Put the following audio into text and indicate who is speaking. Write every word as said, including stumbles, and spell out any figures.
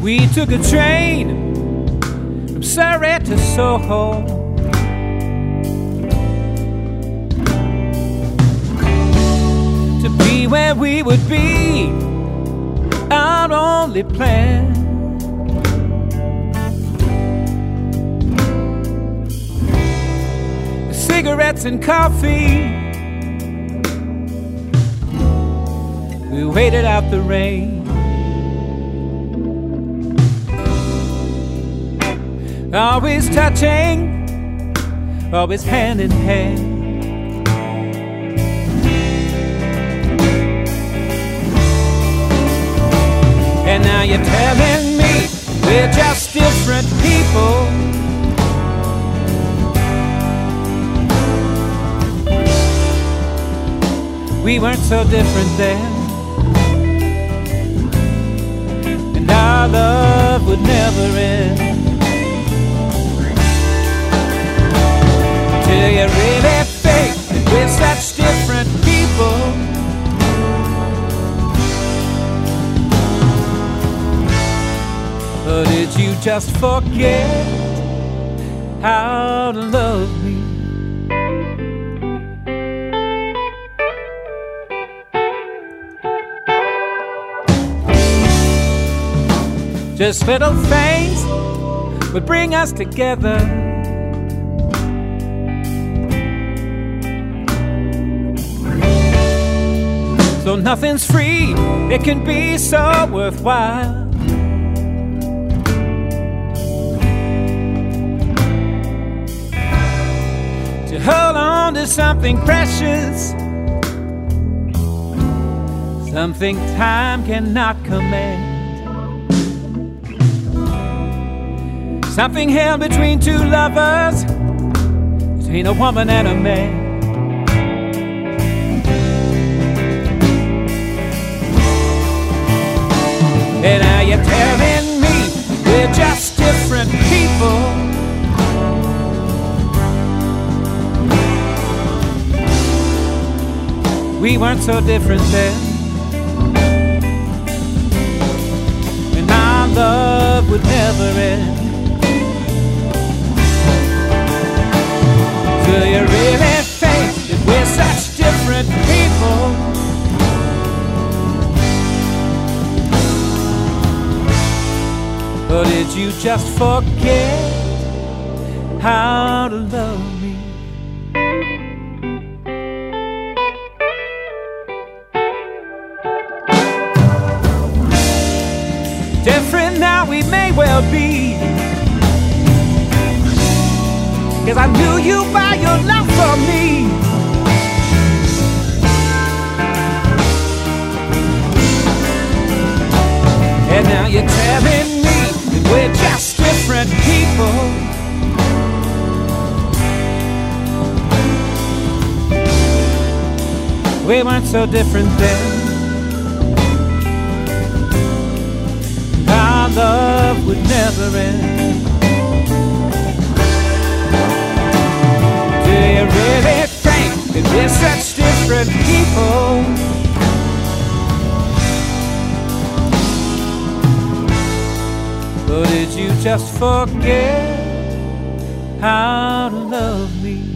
Speaker 1: We took a train from Surrey to Soho. To be where we would be, our only plan. Cigarettes and coffee, we waited out the rain. Always touching, always hand in hand. And now you're telling me we're just different people. We weren't so different then, and our love would never end. Do you really think that we're such different people? Or did you just forget how to love me? Just little things would bring us together. So nothing's free, it can be so worthwhile. To hold on to something precious, something time cannot command. Something held between two lovers, between a woman and a man. And now you're telling me we're just different people. We weren't so different then, and our love would never end. Do you really think that we're such different people? Or did you just forget how to love me? Different now we may well be, 'cause I knew you by your love for me. And now you're telling me that we're just different people. We weren't so different then. Our love would never end. Do you really think that we're such different people? Or did you just forget how to love me?